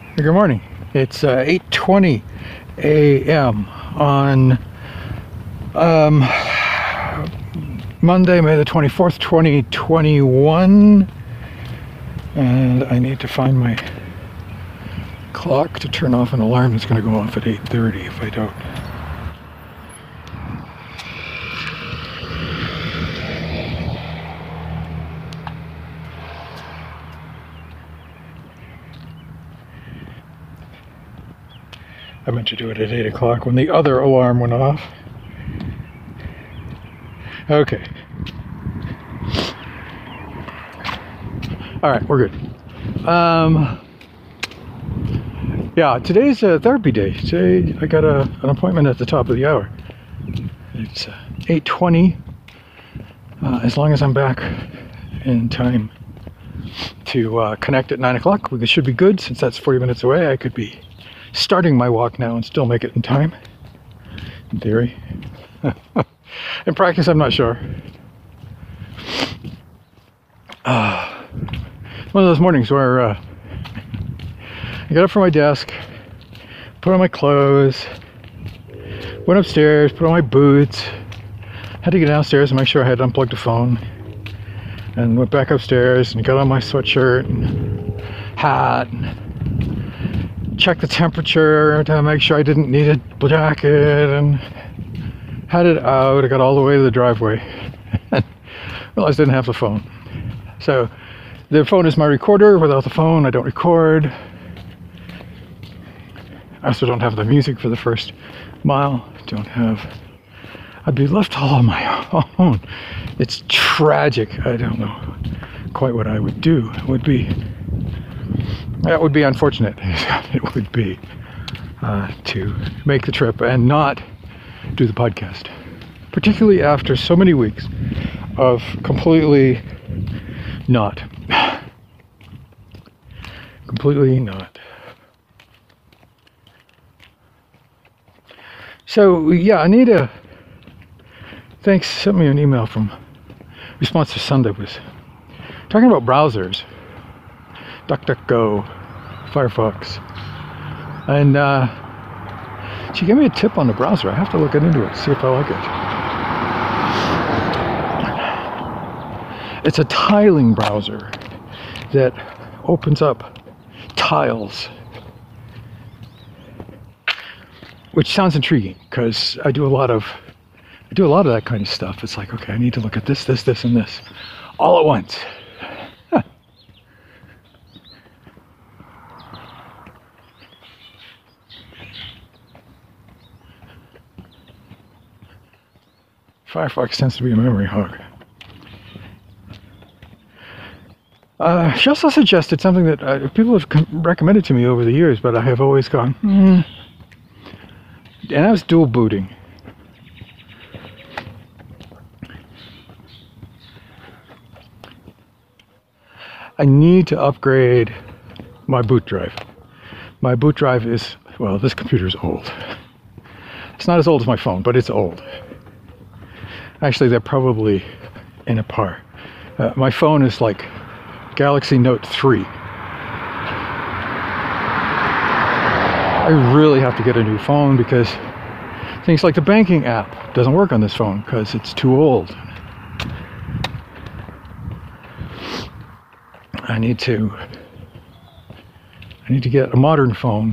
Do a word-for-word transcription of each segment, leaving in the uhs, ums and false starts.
Good morning. It's uh, eight twenty a m on um, Monday, May the twenty-fourth, twenty twenty-one. And I need to find my clock to turn off an alarm that's going to go off at eight thirty if I don't. I meant to do it at eight o'clock when the other alarm went off. Okay. All right, we're good. Um, yeah, today's a therapy day. Today I got a, an appointment at the top of the hour. It's uh, eight twenty. Uh, as long as I'm back in time to uh, connect at nine o'clock, we should be good. Since that's forty minutes away, I could be starting my walk now and still make it in time, in theory. In practice, I'm not sure. Uh, one of those mornings where uh, I got up from my desk, put on my clothes, went upstairs, put on my boots, had to get downstairs and make sure I had unplugged the phone, and went back upstairs and got on my sweatshirt and hat and checked the temperature to make sure I didn't need a jacket, and had it out. I got all the way to the driveway and realized I didn't have the phone. So the phone is my recorder. Without the phone, I don't record. I also don't have the music for the first mile. Don't have... I'd be left all on my own. It's tragic. I don't know quite what I would do. It would be... That would be unfortunate. It would be uh, to make the trip and not do the podcast, particularly after so many weeks of completely not, completely not. So yeah, Anita, thanks, sent me an email from Response to Sunday, was talking about browsers. DuckDuckGo, Firefox, and uh, she gave me a tip on the browser. I have to look into it, see if I like it. It's a tiling browser that opens up tiles, which sounds intriguing because I do a lot of I do a lot of that kind of stuff. It's like, okay, I need to look at this, this, this, and this all at once. Firefox tends to be a memory hog. Uh, she also suggested something that uh, people have com- recommended to me over the years, but I have always gone, mm. And that was dual booting. I need to upgrade my boot drive. My boot drive is, well, this computer is old. It's not as old as my phone, but it's old. Actually, they're probably in a par. Uh, my phone is like Galaxy Note three. I really have to get a new phone because things like the banking app doesn't work on this phone because it's too old. I need to I need to get a modern phone.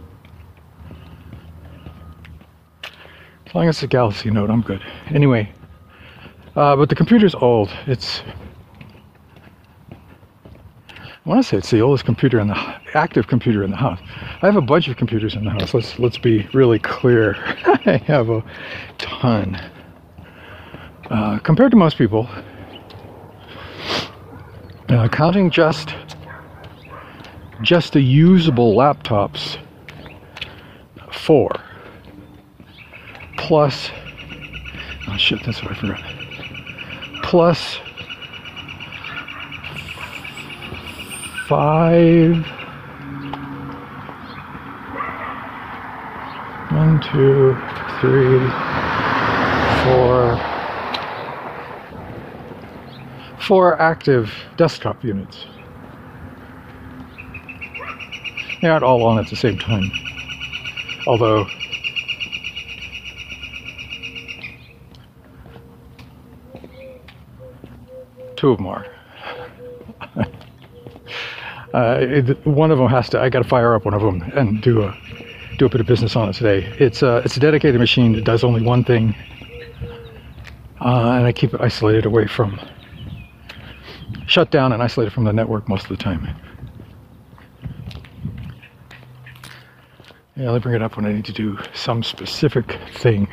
As long as it's a Galaxy Note, I'm good. Anyway, Uh, but the computer's old. It's, I want to say it's the oldest computer in the, active computer in the house. I have a bunch of computers in the house. Let's let's be really clear. I have a ton. Uh, compared to most people, uh, counting just just the usable laptops, four. Plus, oh shit, that's what I forgot. Plus five, one, two, three, four, four active desktop units. They aren't all on at the same time. Although, two of them are. uh, it, one of them has to, I got to fire up one of them and do a, do a bit of business on it today. It's a, it's a dedicated machine that does only one thing. Uh, and I keep it isolated away from, shut down and isolated from the network most of the time. Yeah, I'll bring it up when I need to do some specific thing.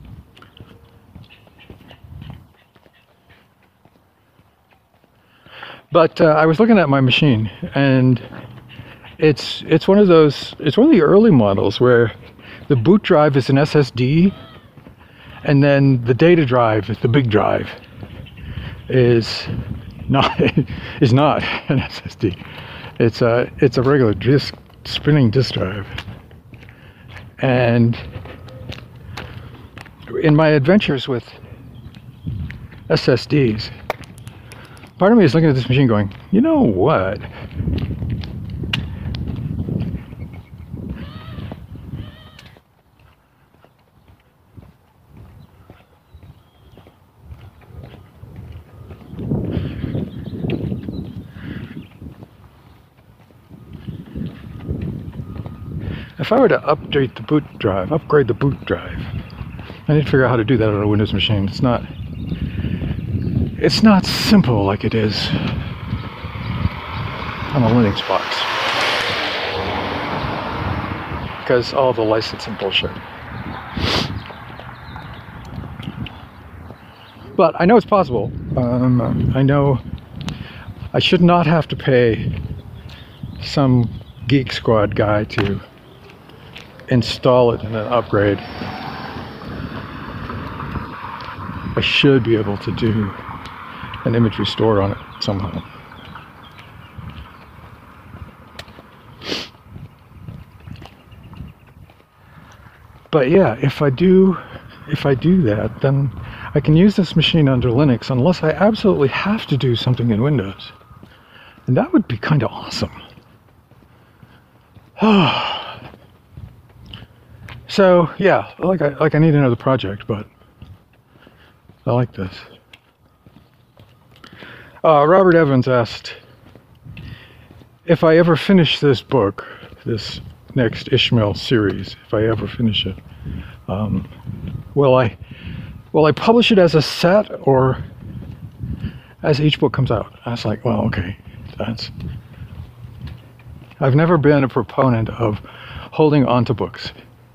But uh, I was looking at my machine, and it's it's one of those, it's one of the early models where the boot drive is an S S D, and then the data drive, the big drive, is not is not an S S D. It's a it's a regular disk, spinning disk drive. And in my adventures with S S Ds, part of me is looking at this machine going, you know what? If I were to update the boot drive, upgrade the boot drive, I need to figure out how to do that on a Windows machine. It's not, it's not simple like it is on a Linux box, because all the licensing bullshit. But I know it's possible. Um, I know I should not have to pay some Geek Squad guy to install it and then upgrade. I should be able to do an image restore on it somehow. But yeah, if I do if I do that, then I can use this machine under Linux unless I absolutely have to do something in Windows. And that would be kind of awesome. So yeah, like I like I need another project, but I like this. Uh, Robert Evans asked if I ever finish this book, this next Ishmael series, if I ever finish it, um, will I will I publish it as a set or as each book comes out? I was like, well, okay, that's. I've never been a proponent of holding on to books.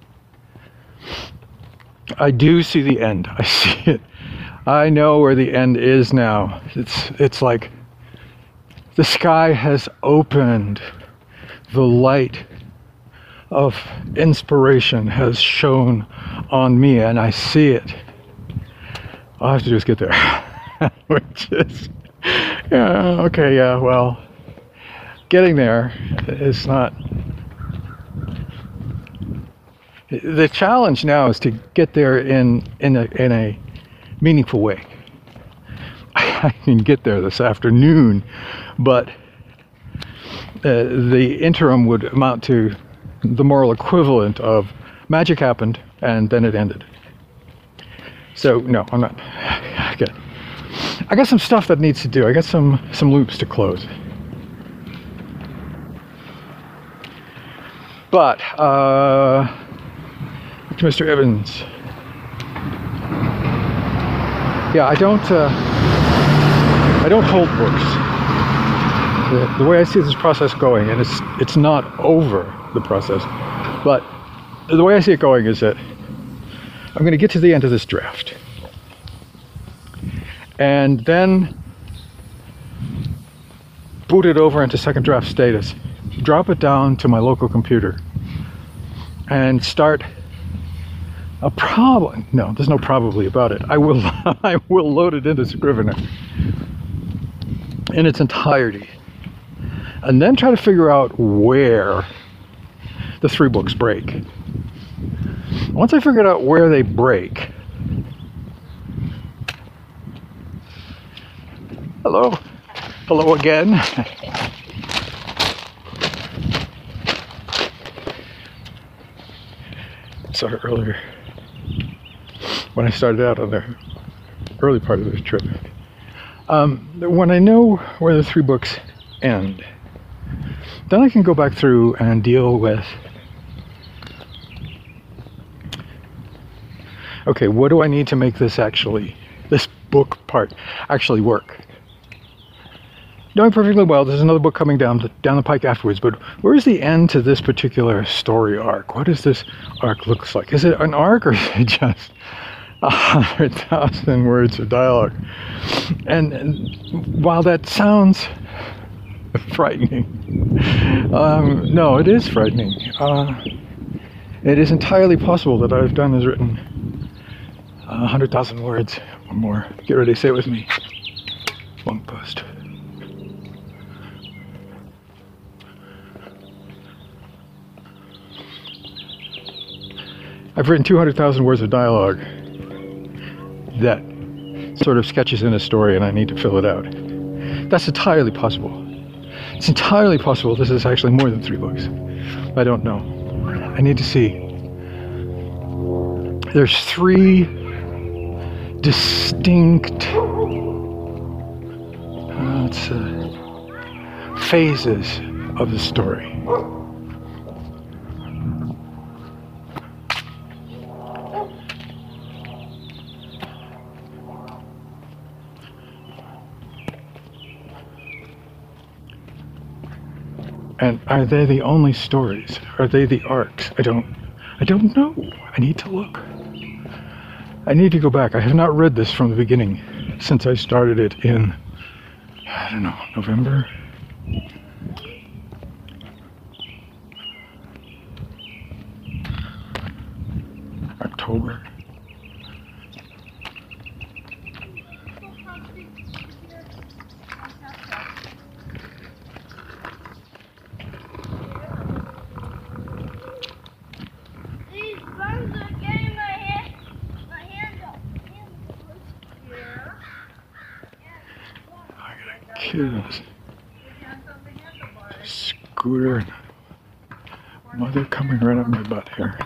I do see the end. I see it. I know where the end is now. It's it's like the sky has opened. The light of inspiration has shone on me, and I see it. All I have to do is get there. Which is, yeah, okay, yeah, well, getting there is not. The challenge now is to get there in in a in a meaningful way. I can get there this afternoon, but uh, the interim would amount to the moral equivalent of magic happened and then it ended. So no, I'm not. I got, I got some stuff that needs to do. I got some some loops to close. But uh, to Mister Evans. Yeah, I don't. Uh, I don't hold books. The, the way I see this process going, and it's it's not over the process, but the way I see it going is that I'm going to get to the end of this draft, and then boot it over into second draft status, drop it down to my local computer, and start. A problem? No, there's no probably about it. I will, I will load it into Scrivener in its entirety, and then try to figure out where the three books break. Once I figured out where they break, hello, hello again. saw her earlier when I started out on the early part of the trip. Um, when I know where the three books end, then I can go back through and deal with, okay, what do I need to make this actually, this book part actually work? Knowing perfectly well there's another book coming down the, down the pike afterwards, but where's the end to this particular story arc? What does this arc look like? Is it an arc, or is it just a hundred thousand words of dialogue? And, and while that sounds frightening, um, no, it is frightening. Uh, it is entirely possible that I've done is written a hundred thousand words or more. Get ready, say it with me. Long post. I've written two hundred thousand words of dialogue that sort of sketches in a story, and I need to fill it out. That's entirely possible. It's entirely possible this is actually more than three books. I don't know. I need to see. There's three distinct uh, it's, uh, phases of the story. And are they the only stories? Are they the arcs? I don't, I don't know. I need to look. I need to go back. I have not read this from the beginning since I started it in, I don't know, November? October? Kids, scooter, mother coming right up my butt here.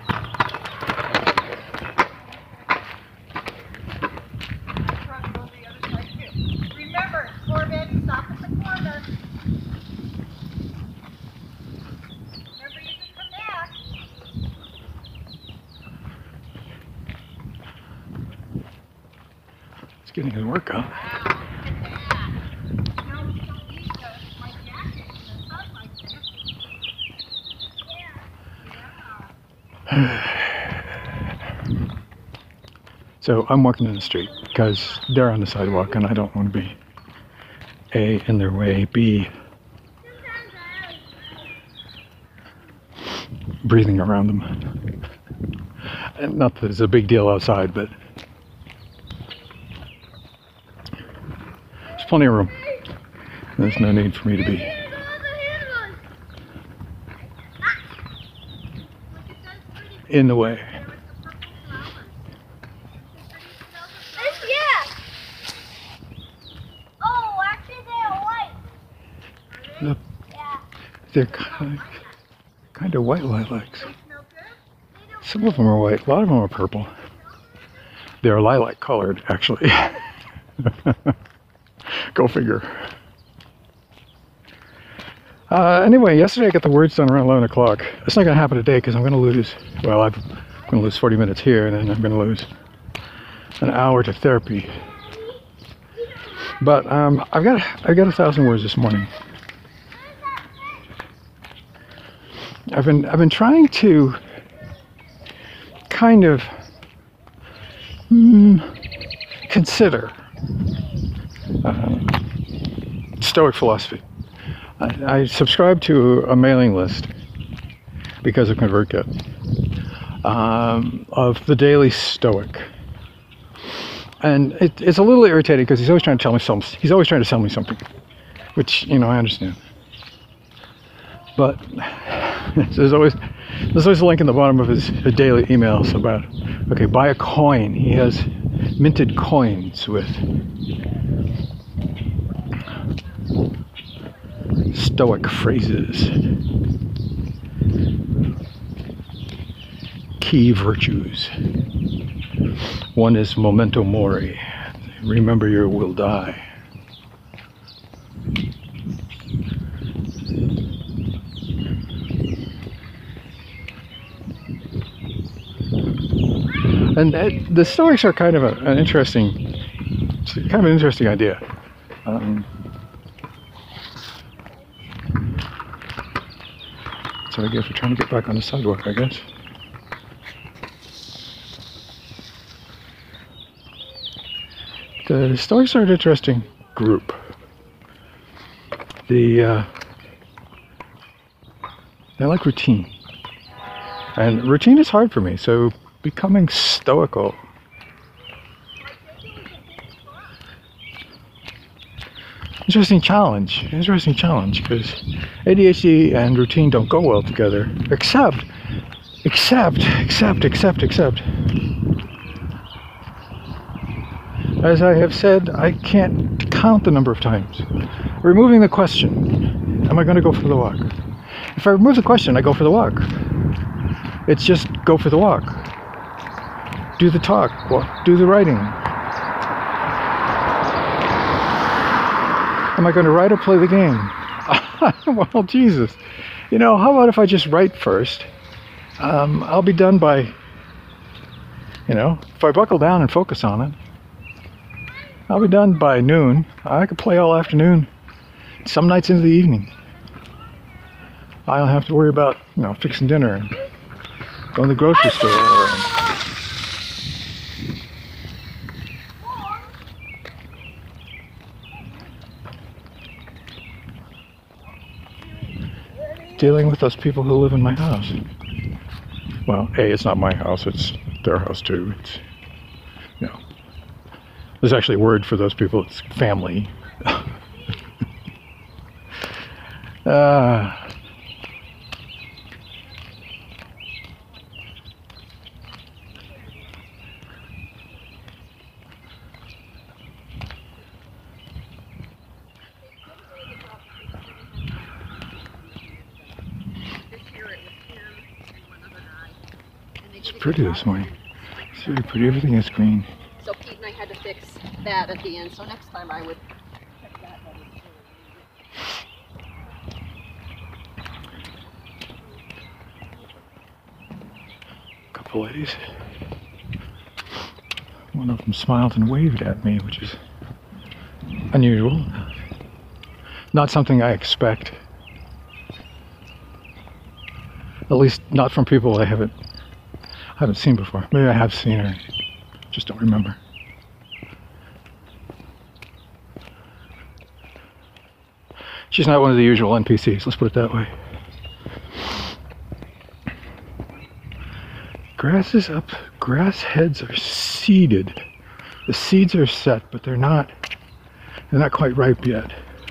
Remember, Corvette, stop at the corner. Remember, you can come back. It's getting his workout. So I'm walking in the street because they're on the sidewalk and I don't want to be A, in their way, B, breathing around them. And not that it's a big deal outside, but there's plenty of room. There's no need for me to be in the way. Look, they're kind of, kind of white lilacs. Some of them are white, a lot of them are purple. They're lilac colored, actually. Go figure. Uh, anyway, yesterday I got the words done around eleven o'clock. It's not going to happen today because I'm going to lose, well, I'm going to lose forty minutes here, and then I'm going to lose an hour to therapy. But um, I've got I've got a thousand words this morning. I've been I've been trying to kind of mm, consider uh, Stoic philosophy. I, I subscribe to a mailing list because of ConvertKit um, of the Daily Stoic, and it, it's a little irritating because he's always trying to tell me something. He's always trying to sell me something, which, you know, I understand. But there's always there's always a link in the bottom of his, his daily emails about, okay, buy a coin. He has minted coins with Stoic phrases. key virtues. One is memento mori. Remember you will die. And it, the Stoics are kind of a, an interesting, kind of an interesting idea. Um, so I guess we're trying to get back on the sidewalk, I guess. The Stoics are an interesting group. The uh, they like routine, and routine is hard for me. So becoming stoical, interesting challenge. Interesting challenge because A D H D and routine don't go well together. Except, except, except, except, except. As I have said, I can't count the number of times. Removing the question, am I going to go for the walk? If I remove the question, I go for the walk. It's just go for the walk. Do the talk, walk, do the writing. Am I going to write or play the game? Well, Jesus. You know, how about if I just write first? Um, I'll be done by, you know, if I buckle down and focus on it, I'll be done by noon. I could play all afternoon, some nights into the evening. I don't have to worry about, you know, fixing dinner and going to the grocery store. Or, dealing with those people who live in my house. Well, A, it's not my house, it's their house too. It's, you know, there's actually a word for those people, it's family. uh, It's pretty this morning. It's really pretty. Everything is green. So Pete and I had to fix that at the end. So next time I would check that one. Couple ladies. One of them smiled and waved at me, which is unusual. Not something I expect. At least not from people I haven't I haven't seen before. Maybe I have seen her, just don't remember. She's not one of the usual N P Cs, let's put it that way. Grass is up, grass heads are seeded. The seeds are set, but they're not, they're not quite ripe yet.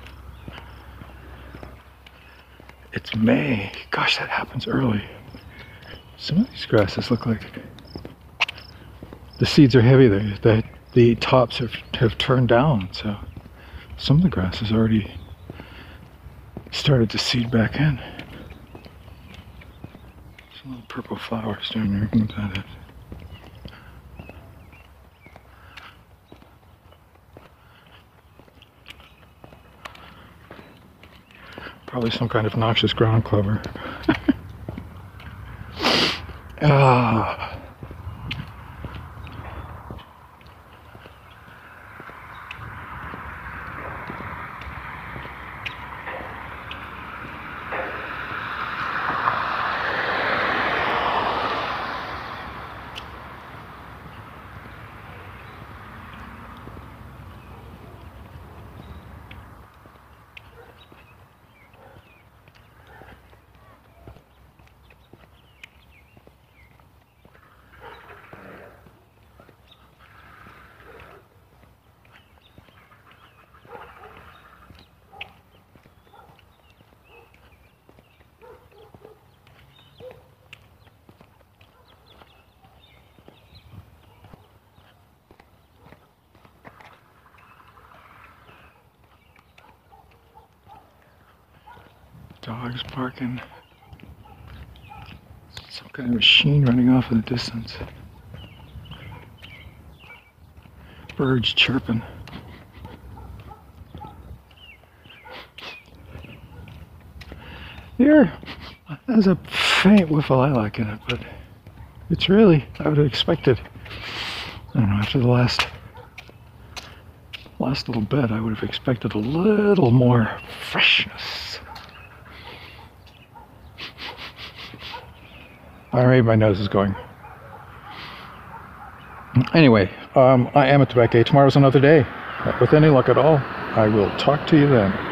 It's May. Gosh, that happens early. Some of these grasses look like the seeds are heavy. The, the, the tops have, have turned down, so some of the grass has already started to seed back in. Some little purple flowers down there. What that is. Probably some kind of noxious ground clover. Ah. Dogs barking. Some kind of machine running off in the distance. Birds chirping. Here has a faint whiff of lilac in it, but it's really, I would have expected, I don't know, after the last last little bit, I would have expected a little more freshness. Alright, my nose is going. Anyway, um, I am at the back gate. Tomorrow's another day. With any luck at all, I will talk to you then.